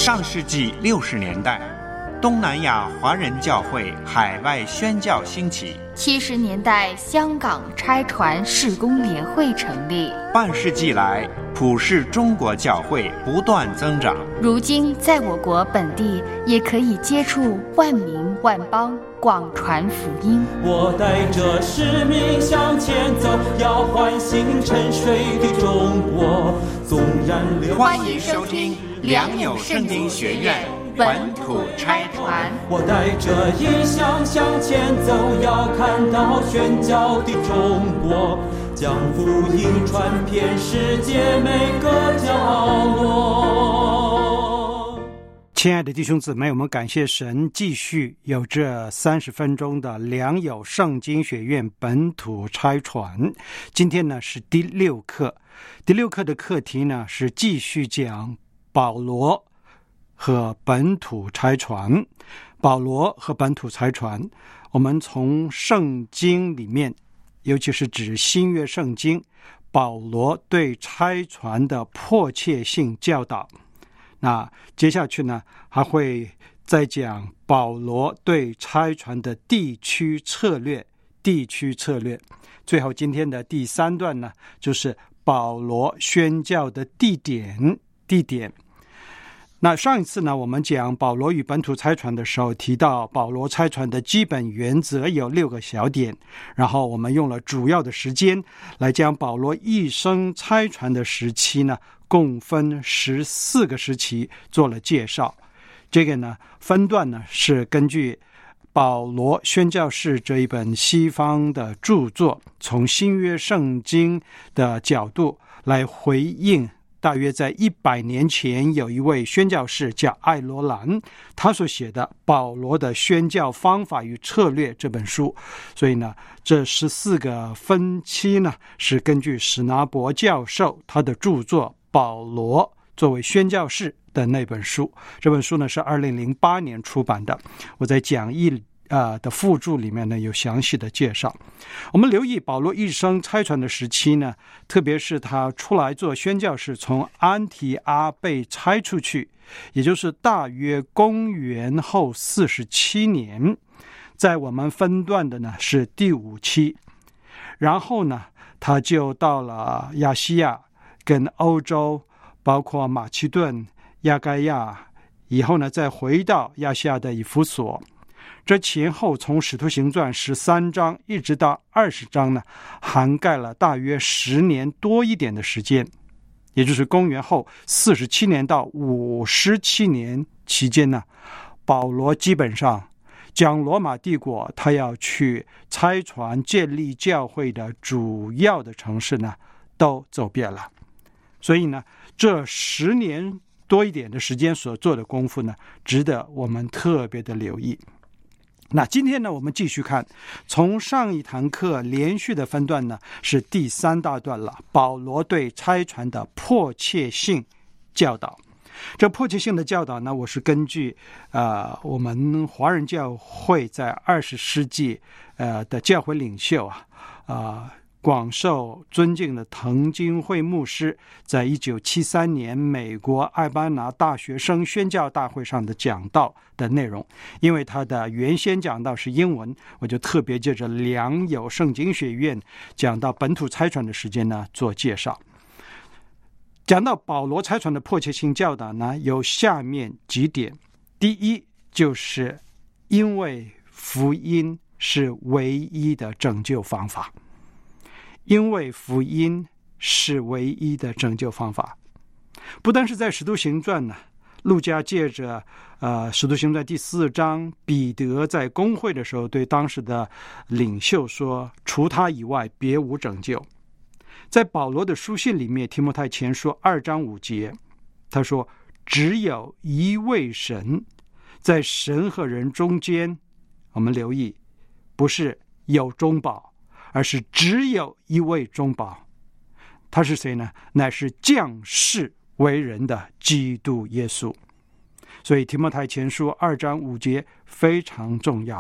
上世纪60年代，东南亚华人教会海外宣教兴起。 70年代，香港差传事工联会成立。 半世纪来，普世中国教会不断增长。 如今，在我国本地也可以接触万民万邦，广传福音。 我带着使命向前走，要唤醒沉睡的中国。纵然流欢迎收听良友圣经学院本土差传。 我带着异象向前走，要看到宣教的中国，将福音传遍世界每个角落。 亲爱的弟兄姊妹，我们感谢神继续有这30分钟的良友圣经学院本土差传。今天呢是第6课，第6课的课题呢是继续讲保罗和本土差传。保罗和本土差传，我们从圣经里面，尤其是指新约圣经，保罗对差传的迫切性教导。那接下去呢，还会再讲保罗对差传的地区策略。最后今天的第3段呢，就是保罗宣教的地点。那上一次呢，我们讲保罗与本土差传的时候，提到保罗差传的基本原则有6个小点，然后我们用了主要的时间来将保罗一生差传的时期呢，共分14个时期做了介绍。这个呢，分段呢是根据保罗宣教士这一本西方的著作，从新约圣经的角度来回应大约在100年前有一位宣教士叫艾罗兰，他所写的《保罗的宣教方法与策略》这本书。所以呢，这14个分期呢，是根据史拿伯教授他的著作《保罗作为宣教士》的那本书。这本书呢是2008年出版的，我在讲义的附注里面呢有详细的介绍。我们留意保罗一生差传的时期呢，特别是他出来做宣教士，从安提阿被差出去，也就是大约公元后47年，在我们分段的呢是第5期。然后呢，他就到了亚细亚跟欧洲，包括马其顿、亚该亚，以后呢再回到亚细亚的以弗所。这前后从使徒行传13章一直到20章呢，涵盖了大约10年多一点的时间，也就是公元后47年到57年期间呢，保罗基本上将罗马帝国他要去差传建立教会的主要的城市呢都走遍了。所以呢，这10年多一点的时间所做的功夫呢，值得我们特别的留意。那今天呢，我们继续看，从上一堂课连续的分段呢，是第3大段了，保罗对差传的迫切性教导。这迫切性的教导呢，我是根据我们华人教会在20世纪的教会领袖广受尊敬的滕金会牧师在1973年美国艾巴拿大学生宣教大会上的讲道的内容。因为他的原先讲道是英文，我就特别借着良友圣经学院讲到本土差传的时间呢做介绍。讲到保罗差传的迫切性教导呢，有下面几点。第一，就是因为福音是唯一的拯救方法。因为福音是唯一的拯救方法。不但是在使徒行传呢，路加借着使徒行传第4章，彼得在公会的时候对当时的领袖说，除他以外别无拯救。在保罗的书信里面，提摩太前书2章5节，他说，只有一位神，在神和人中间，我们留意，不是有中保，而是只有一位中保。他是谁呢？乃是降世为人的基督耶稣。所以提摩太前书2章5节非常重要。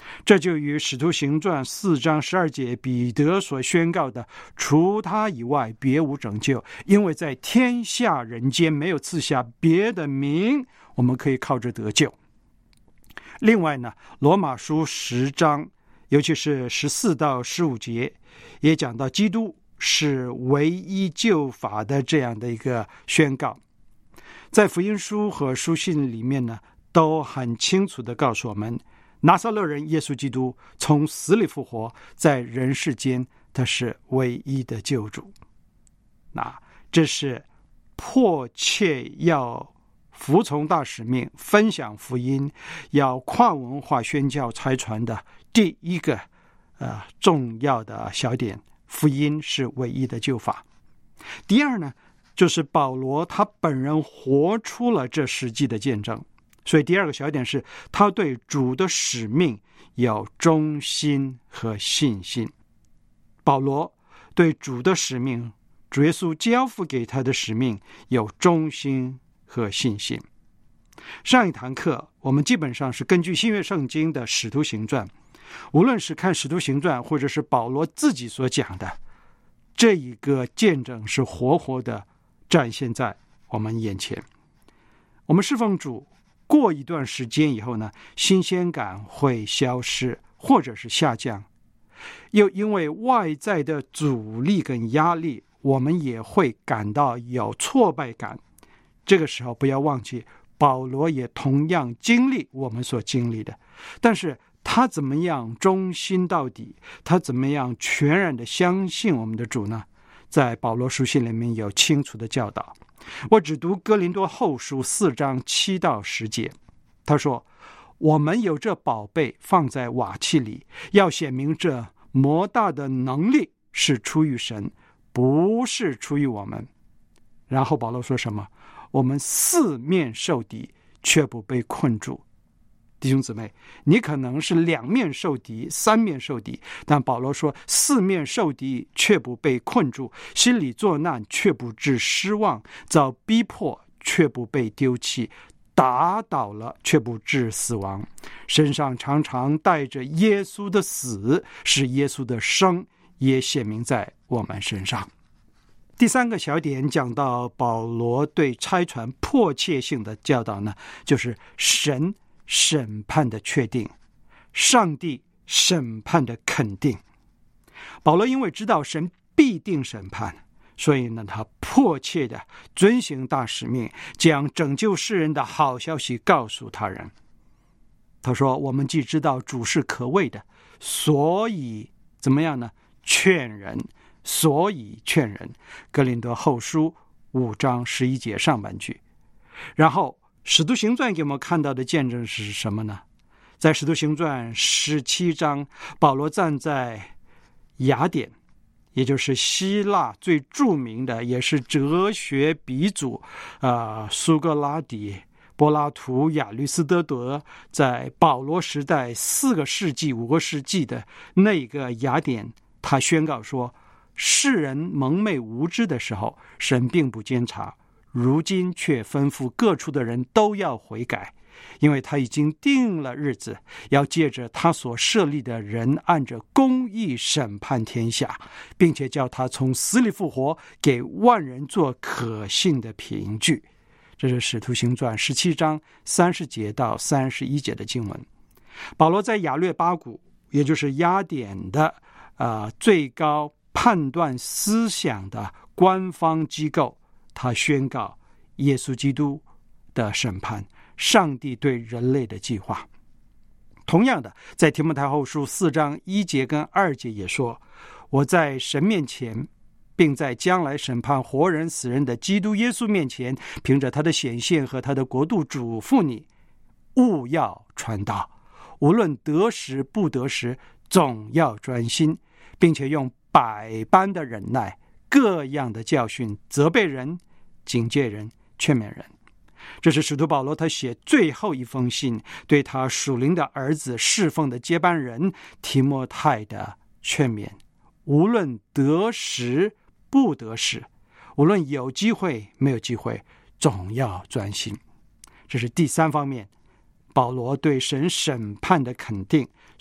这就与使徒行传4章12节彼得所宣告的除他以外别无拯救，因为在天下人间没有赐下别的名我们可以靠着得救。另外呢，罗马书10章尤其是14到15节也讲到基督是唯一救法的这样的一个宣告。在福音书和书信里面呢，都很清楚地告诉我们，拿撒勒人耶稣基督从死里复活，在人世间他是唯一的救主。那这是迫切要服从大使命，分享福音，要跨文化宣教差传的第一个重要的小点，福音是唯一的救法。第二呢，就是保罗他本人活出了这实际的见证。所以第二个小点是他对主的使命有忠心和信心。保罗对主的使命，主耶稣交付给他的使命有忠心和信心。上一堂课我们基本上是根据新约圣经的使徒行传，无论是看使徒行传或者是保罗自己所讲的，这一个见证是活活的展现在我们眼前。我们侍奉主过一段时间以后呢，新鲜感会消失或者是下降，又因为外在的阻力跟压力，我们也会感到有挫败感。这个时候不要忘记，保罗也同样经历我们所经历的，但是他怎么样忠心到底，他怎么样全然的相信我们的主呢？在保罗书信里面有清楚的教导。我只读哥林多后书4章7到10节，他说，我们有这宝贝放在瓦器里，要显明这莫大的能力是出于神，不是出于我们。然后保罗说什么？我们4面受敌，却不被困住。弟兄姊妹，你可能是2面受敌，3面受敌，但保罗说4面受敌却不被困住，心里作难却不致失望，遭逼迫却不被丢弃，打倒了却不致死亡，身上常常带着耶稣的死，使耶稣的生也显明在我们身上。第3个小点讲到保罗对差传迫切性的教导呢，就是神审判的确定，上帝审判的肯定。保罗因为知道神必定审判，所以呢，他迫切的遵行大使命，将拯救世人的好消息告诉他人。他说，我们既知道主是可畏的，所以怎么样呢？劝人，所以劝人。哥林多后书5章11节上半句。然后使徒行传给我们看到的见证是什么呢？在使徒行传17章，保罗站在雅典，也就是希腊最著名的也是哲学鼻祖苏格拉底、柏拉图、亚里士多德，在保罗时代4个世纪5个世纪的那个雅典，他宣告说，世人蒙昧无知的时候，神并不监察，如今却吩咐各处的人都要悔改，因为他已经定了日子，要借着他所设立的人，按着公义审判天下，并且叫他从死里复活，给万人做可信的凭据。这是使徒行传17章30节到31节的经文。保罗在亚略巴谷，也就是雅典的最高判断思想的官方机构，他宣告耶稣基督的审判，上帝对人类的计划。同样的，在提摩太后书4章1节跟2节也说，我在神面前，并在将来审判活人死人的基督耶稣面前，凭着他的显现和他的国度，嘱咐你务要传道，无论得时不得时，总要专心，并且用百般的忍耐，各样的教训，责备人，警戒人，劝勉人。这是使徒保罗他写最后一封信，对他属灵的儿子侍奉的接班人提摩太的劝勉，无论得时不得时，无论有机会没有机会，总要专心。这是第3方面，保罗对神审判的肯定，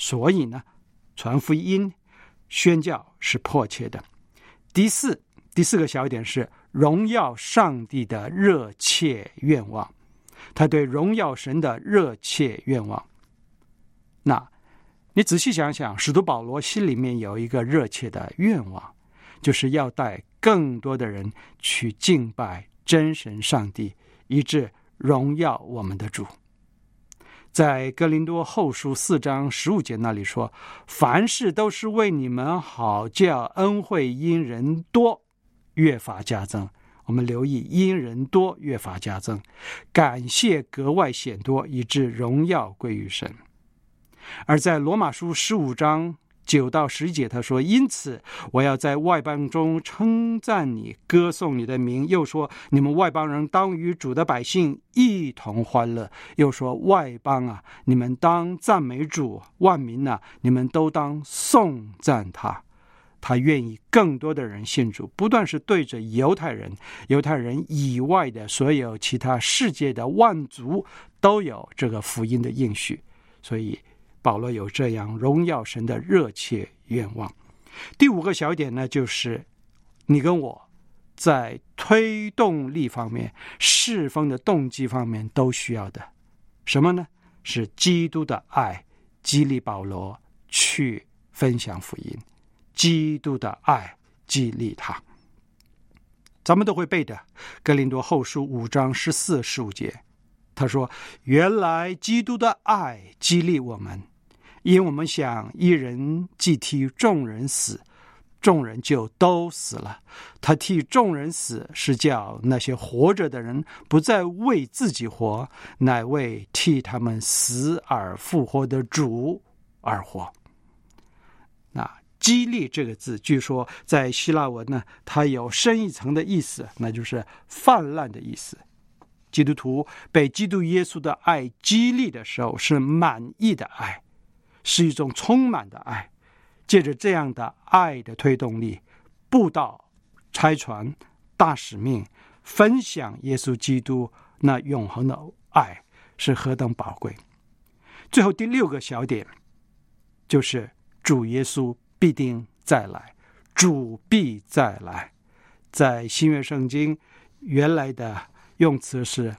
所以呢，传福音、宣教是迫切的。第四个小点是荣耀上帝的热切愿望，他对荣耀神的热切愿望。那你仔细想想，使徒保罗心里面有一个热切的愿望，就是要带更多的人去敬拜真神上帝，以致荣耀我们的主。在哥林多后书4章15节那里说，凡事都是为你们好，叫恩惠因人多越发加增。我们留意因人多越发加增，感谢格外显多，以致荣耀归于神。而在罗马书15章9到10节他说，因此我要在外邦中称赞你，歌颂你的名。又说，你们外邦人当与主的百姓一同欢乐。又说，外邦啊，你们当赞美主，万民啊，你们都当颂赞他。他愿意更多的人信主，不断是对着犹太人以外的所有其他世界的万族都有这个福音的应许。所以保罗有这样荣耀神的热切愿望。第5个小点呢，就是你跟我在推动力方面、侍奉的动机方面都需要的。什么呢？是基督的爱激励保罗去分享福音，基督的爱激励他。咱们都会背的哥林多后书5章14、15节，他说，原来基督的爱激励我们，因我们想一人既替众人死，众人就都死了。他替众人死，是叫那些活着的人不再为自己活，乃为替他们死而复活的主而活。那激励这个字，据说在希腊文呢，它有深一层的意思，那就是泛滥的意思。基督徒被基督耶稣的爱激励的时候，是满意的爱，是一种充满的爱。借着这样的爱的推动力，布道、差传、大使命，分享耶稣基督那永恒的爱，是何等宝贵。最后第6个小点，就是主耶稣必定再来，主必再来。在新约圣经原来的用词是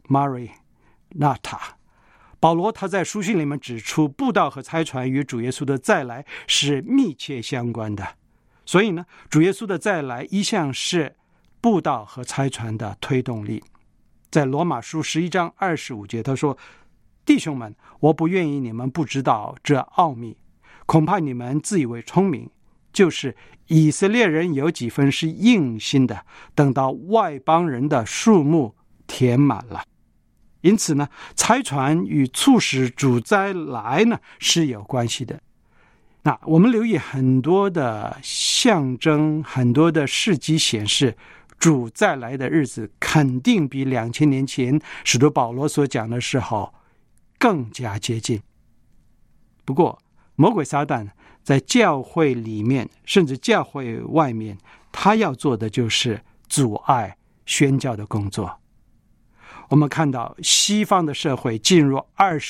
Maranatha。保罗他在书信里面指出，布道和差传与主耶稣的再来是密切相关的。所以呢，主耶稣的再来一向是布道和差传的推动力。在罗马书11章25节他说，弟兄们，我不愿意你们不知道这奥秘，恐怕你们自以为聪明，就是以色列人有几分是硬心的，等到外邦人的数目填满了。因此呢，差传与促使主再来呢是有关系的。那我们留意很多的象征，很多的事迹显示，主再来的日子肯定比2000年前使徒保罗所讲的时候更加接近。不过魔鬼撒旦在教会里面甚至教会外面，他要做的就是阻碍宣教的工作。我们看到西方的社会进入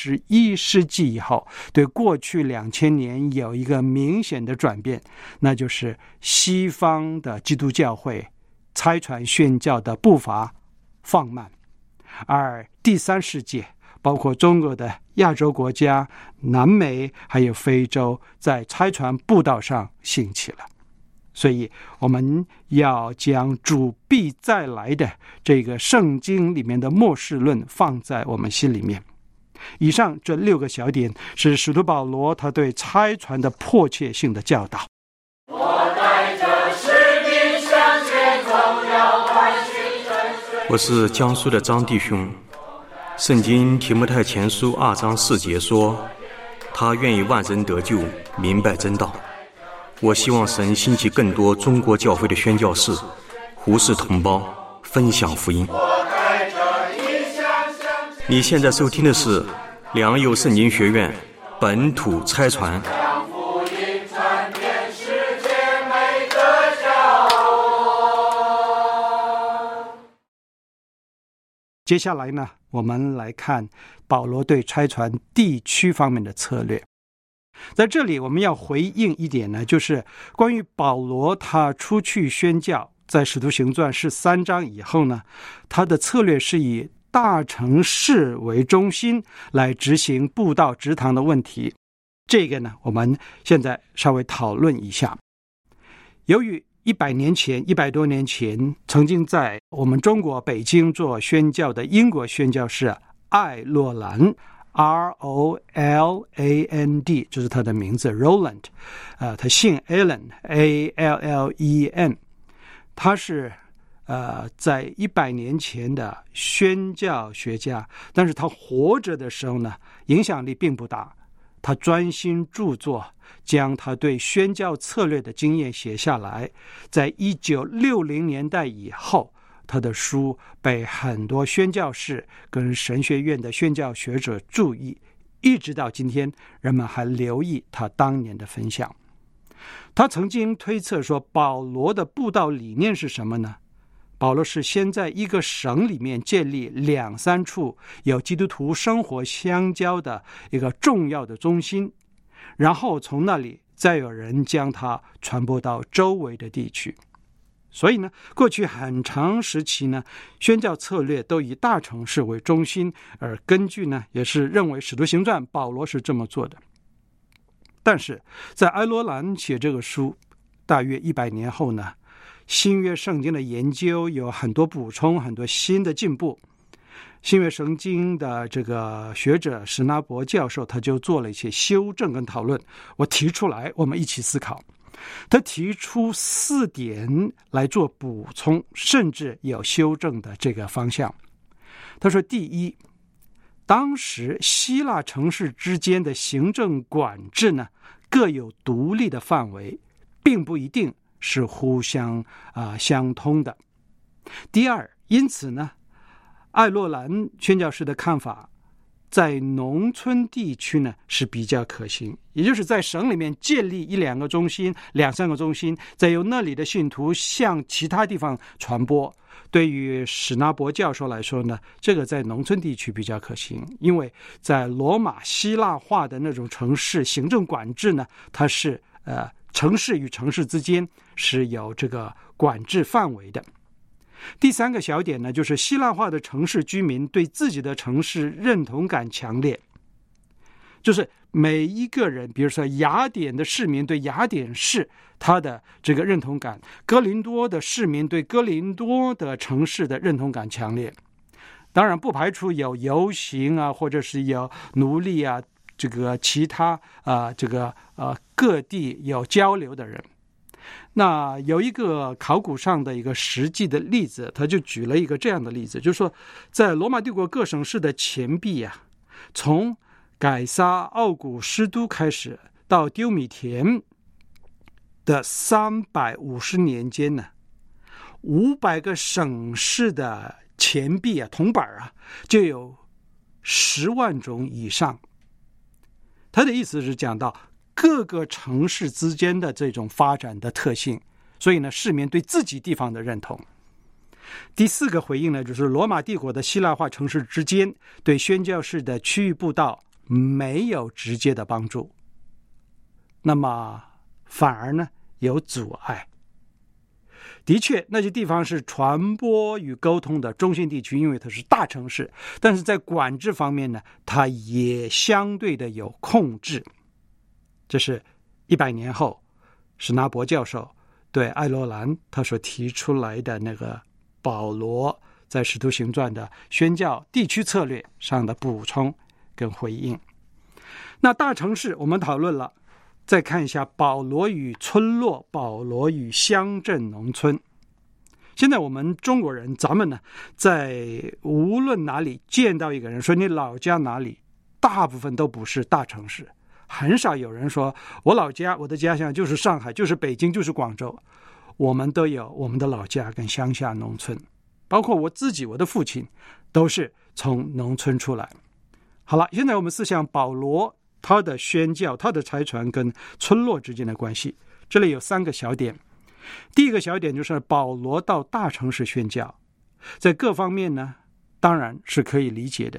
21世纪以后，对过去2000年有一个明显的转变，那就是西方的基督教会差传宣教的步伐放慢，而第三世界包括中国的亚洲国家、南美还有非洲，在差传布道上兴起了。所以我们要将主必再来的这个圣经里面的末世论放在我们心里面。以上这6个小点是使徒保罗他对差传的迫切性的教导。 我带着使命向前走，要关心真实。 我是江苏的张弟兄。圣经提摩太前书2章4节说，他愿意万人得救，明白真道。我希望神兴起更多中国教会的宣教士，胡适同胞分享福音。你现在收听的是良友圣经学院本土差传。 接下来呢，我们来看保罗对差传地区方面的策略。 在这里我们要回应一点呢，就是关于保罗他出去宣教，在使徒行传13章以后呢，他的策略是以大城市为中心来执行布道植堂的问题。这个呢，我们现在稍微讨论一下。由于100多年前曾经在我们中国北京做宣教的英国宣教士艾洛兰 Roland， 就是他的名字 Roland， 他姓 Allen Allen， 他是在100年前的宣教学家，但是他活着的时候呢，影响力并不大。他专心著作，将他对宣教策略的经验写下来。在1960年代以后，他的书被很多宣教士跟神学院的宣教学者注意，一直到今天，人们还留意他当年的分享。他曾经推测说，保罗的布道理念是什么呢？保罗是先在一个省里面建立2-3处有基督徒生活相交的一个重要的中心，然后从那里再有人将它传播到周围的地区。所以呢，过去很长时期呢，宣教策略都以大城市为中心，而根据呢，也是认为使徒行传保罗是这么做的。但是在埃罗兰写这个书大约100年后呢，新约圣经的研究有很多补充，很多新的进步。新约圣经的这个学者史纳伯教授，他就做了一些修正跟讨论，我提出来，我们一起思考。他提出4点来做补充，甚至有修正的这个方向。他说，第一，当时希腊城市之间的行政管制呢，各有独立的范围，并不一定是互相相通的。第二，因此呢，艾洛兰宣教士的看法在农村地区呢是比较可行，也就是在省里面建立1-2个中心、2-3个中心，再由那里的信徒向其他地方传播。对于史纳伯教授来说呢，这个在农村地区比较可行，因为在罗马希腊化的那种城市行政管制呢，它是城市与城市之间是有这个管制范围的。第3个小点呢，就是希腊化的城市居民对自己的城市认同感强烈，就是每一个人，比如说雅典的市民对雅典市他的这个认同感，哥林多的市民对哥林多的城市的认同感强烈。当然不排除有游行啊，或者是有奴隶啊，这个其他各地有交流的人。那有一个考古上的一个实际的例子，他就举了一个这样的例子，就是说在罗马帝国各省市的钱币啊，从改撒奥古斯都开始到丢米田的350年间呢，500个省市的钱币啊，铜板啊，就有10万种以上。他的意思是讲到各个城市之间的这种发展的特性，所以呢，市民对自己地方的认同。第4个回应呢，就是罗马帝国的希腊化城市之间对宣教士的区域布道没有直接的帮助，那么反而呢有阻碍。的确，那些地方是传播与沟通的中心地区，因为它是大城市，但是在管制方面呢，它也相对的有控制。这是100年后史纳伯教授对艾罗兰他所提出来的那个保罗在使徒行传的宣教地区策略上的补充跟回应。那大城市我们讨论了，再看一下保罗与村落，保罗与乡镇农村。现在我们中国人，咱们呢，在无论哪里见到一个人说你老家哪里，大部分都不是大城市，很少有人说我老家，我的家乡就是上海，就是北京，就是广州。我们都有我们的老家跟乡下农村，包括我自己，我的父亲都是从农村出来。好了，现在我们思想保罗他的宣教，他的差传跟村落之间的关系。这里有3个小点。第一个小点就是保罗到大城市宣教，在各方面呢当然是可以理解的。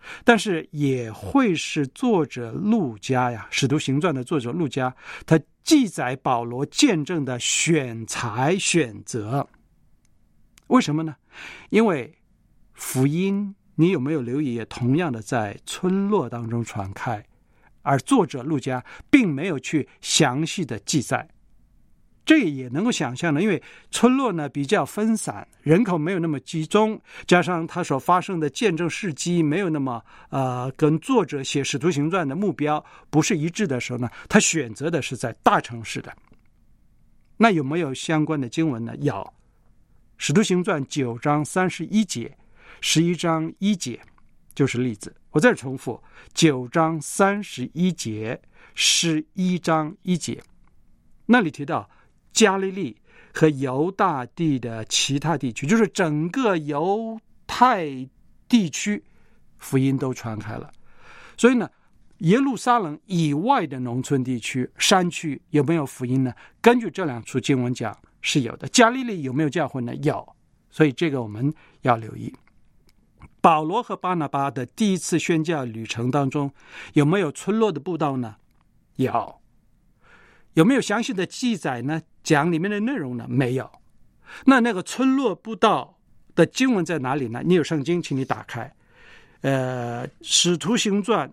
但是也会是作者路加呀，《使徒行传》的作者路加，他记载保罗见证的选材选择。为什么呢？因为福音，你有没有留意，也同样的在村落当中传开，而作者路加并没有去详细的记载。这也能够想象的，因为村落呢比较分散，人口没有那么集中，加上他所发生的见证事迹没有那么跟作者写《使徒行传》的目标不是一致的时候呢，他选择的是在大城市的。那有没有相关的经文呢？有，《使徒行传》9章31节、11章1节就是例子。我再重复，9章31节、11章1节，那里提到加利利和犹大地的其他地区，就是整个犹太地区，福音都传开了。所以呢，耶路撒冷以外的农村地区、山区有没有福音呢？根据这两处经文讲是有的。加利利有没有教会呢？有。所以这个我们要留意。保罗和巴拿巴的第一次宣教旅程当中，有没有村落的布道呢？有。有没有详细的记载呢？讲里面的内容呢？没有。那个村落布道的经文在哪里呢？你有圣经，请你打开使徒行传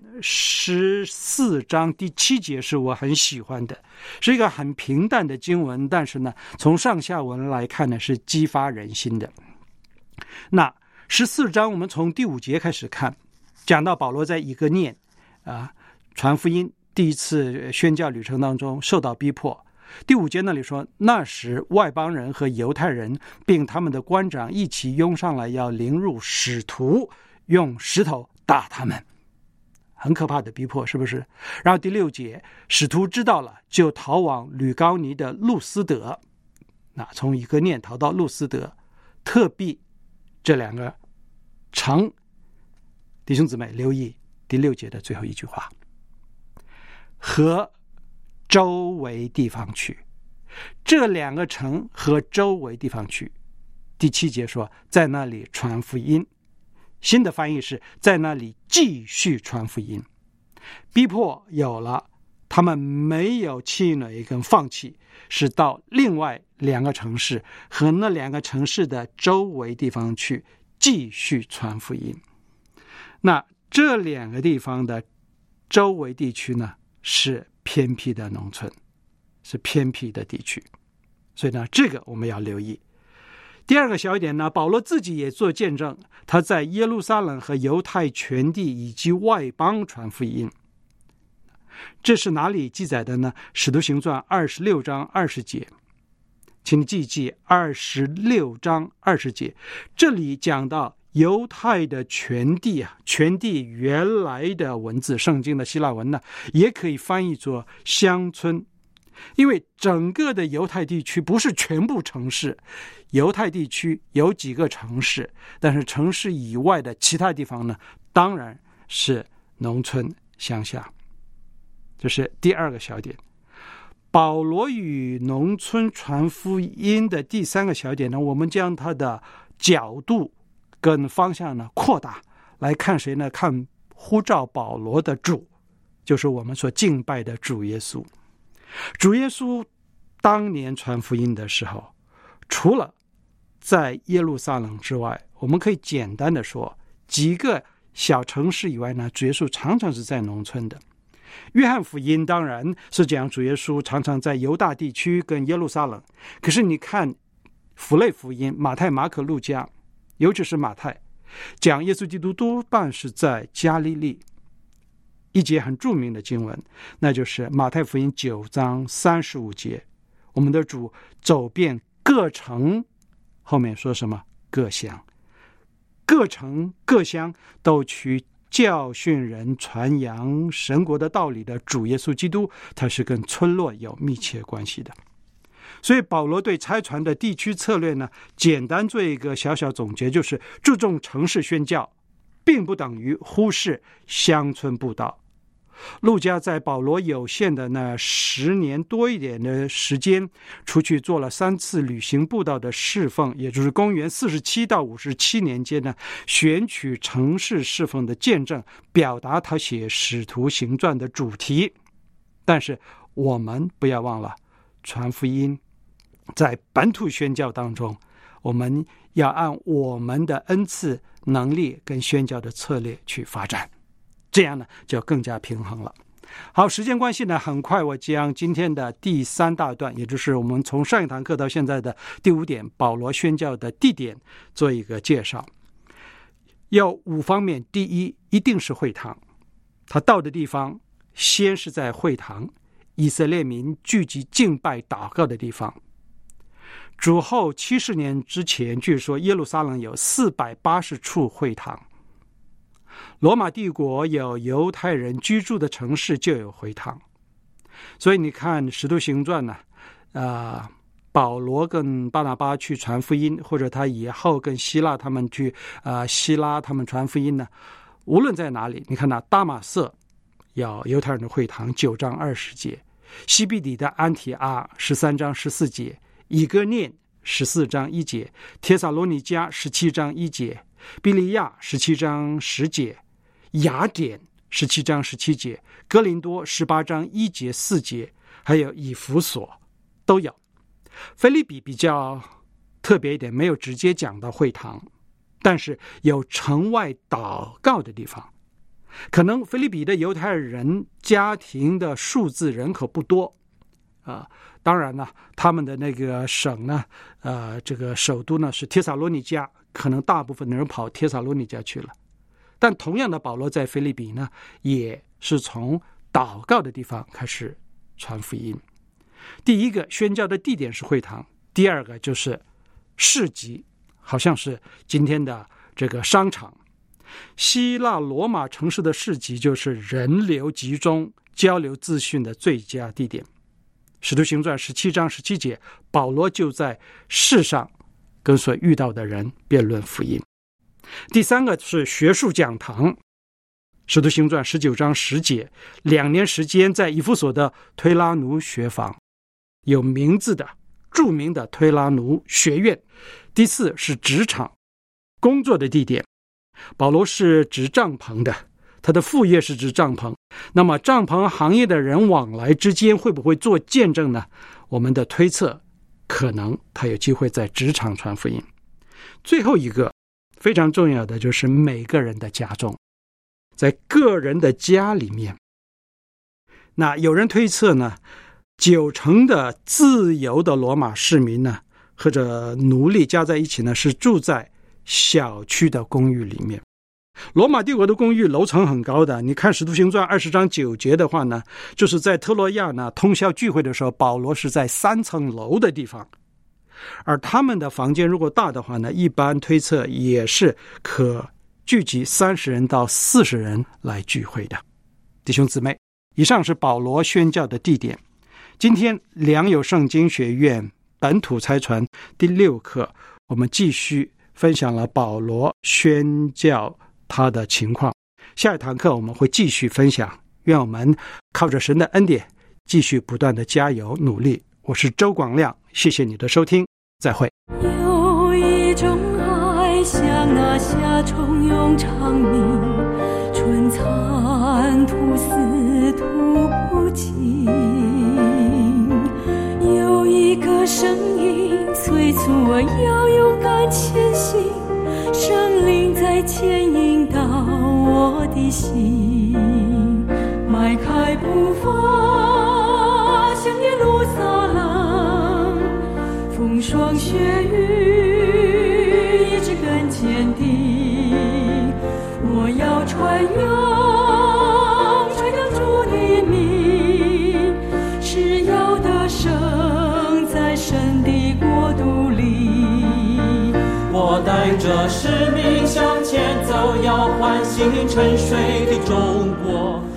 14章第7节是我很喜欢的，是一个很平淡的经文，但是呢，从上下文来看呢，是激发人心的。那14章我们从第5节开始看，讲到保罗在以哥念传福音第一次宣教旅程当中受到逼迫。第5节那里说，那时外邦人和犹太人并他们的官长一起拥上来，要凌辱使徒，用石头打他们。很可怕的逼迫，是不是？然后第6节，使徒知道了，就逃往吕高尼的路斯德。那从以哥念逃到路斯德、特庇这两个城。弟兄姊妹留意第6节的最后一句话，和周围地方去，这两个城和周围地方去。第7节说，在那里传福音。新的翻译是在那里继续传福音。逼迫有了，他们没有气馁跟放弃，是到另外两个城市和那两个城市的周围地方去继续传福音。那这两个地方的周围地区呢，是偏僻的农村，是偏僻的地区，所以呢，这个我们要留意。第二个小一点呢，保罗自己也做见证，他在耶路撒冷和犹太全地以及外邦传福音。这是哪里记载的呢？使徒行传26章20节，请你记一记26章20节，这里讲到犹太的全地全地原来的文字，圣经的希腊文呢，也可以翻译作乡村。因为整个的犹太地区不是全部城市，犹太地区有几个城市，但是城市以外的其他地方呢，当然是农村乡下。这是第二个小点。保罗与农村传福音的第三个小点呢，我们将它的角度跟方向呢扩大，来看谁呢？看呼召保罗的主，就是我们所敬拜的主耶稣。主耶稣当年传福音的时候，除了在耶路撒冷之外，我们可以简单的说几个小城市以外呢，主耶稣常常是在农村的。约翰福音当然是讲主耶稣常常在犹大地区跟耶路撒冷，可是你看符类福音，马太、马可、路加，尤其是马太，讲耶稣基督多半是在加利利。一节很著名的经文，那就是马太福音9章35节，我们的主走遍各城，后面说什么？各乡，各城各乡都去教训人，传扬神国的道理的主耶稣基督，他是跟村落有密切关系的。所以保罗对差传的地区策略呢，简单做一个小小总结，就是注重城市宣教，并不等于忽视乡村布道。 路加在保罗有限的那10年多一点的时间，出去做了3次旅行布道的侍奉，也就是公元47到57年间呢，选取城市侍奉的见证，表达他写《使徒行传》的主题。但是我们不要忘了，传福音在本土宣教当中，我们要按我们的恩赐、能力跟宣教的策略去发展，这样呢就更加平衡了。好，时间关系呢，很快我将今天的第3大段，也就是我们从上一堂课到现在的第5点，保罗宣教的地点做一个介绍。有5方面。第一，一定是会堂，他到的地方先是在会堂，以色列民聚集敬拜祷告的地方。主后70年之前，据说耶路撒冷有480处会堂。罗马帝国有犹太人居住的城市就有会堂。所以你看《使徒行传》呢，保罗跟巴拿巴去传福音，或者他以后跟希腊他们去希拉他们传福音呢，无论在哪里，你看大马色有犹太人的会堂9章20节，西庇底的安提阿13章14节，以哥念14章1节，帖撒罗尼迦17章1节，比利亚17章10节，雅典17章17节，哥林多18章1节4节，还有以弗所都有。腓立比比较特别一点，没有直接讲到会堂，但是有城外祷告的地方。可能腓立比的犹太人家庭的数字人口不多当然呢，他们的那个省呢，这个首都呢是帖撒罗尼迦，可能大部分的人跑帖撒罗尼迦去了。但同样的，保罗在腓立比呢，也是从祷告的地方开始传福音。第一个宣教的地点是会堂，第二个就是市集，好像是今天的这个商场。希腊罗马城市的市集就是人流集中、交流资讯的最佳地点。使徒行传17章17节，保罗就在市上跟所遇到的人辩论福音。第三个是学术讲堂，使徒行传19章10节，2年时间在以弗所的推拉奴学坊，有名字的著名的推拉奴学院。第四是职场工作的地点，保罗是织帐篷的，他的副业是织帐篷。那么帐篷行业的人往来之间会不会做见证呢？我们的推测，可能他有机会在职场传福音。最后一个非常重要的就是每个人的家中，在个人的家里面。那有人推测呢，90%的自由的罗马市民呢，或者奴隶加在一起呢，是住在小区的公寓里面。罗马帝国的公寓楼层很高的，你看使徒行传20章9节的话呢，就是在特洛亚呢通宵聚会的时候，保罗是在3层楼的地方。而他们的房间如果大的话呢，一般推测也是可聚集30人到40人来聚会的。弟兄姊妹，以上是保罗宣教的地点。今天良友圣经学院本土差传第6课，我们继续分享了保罗宣教他的情况。下一堂课我们会继续分享，愿我们靠着神的恩典继续不断的加油努力。我是周广亮，谢谢你的收听，再会。 有一种爱像那夏虫涌长鸣，春蚕吐丝吐不尽，有一个声音催促我要勇敢前行，圣灵在牵引导我的心，迈开步伐向耶路撒冷，风霜雪雨一直更坚定，我要传扬主的名，是要得胜在神的国度里。 我带着使命向前走，要唤醒沉睡的中国。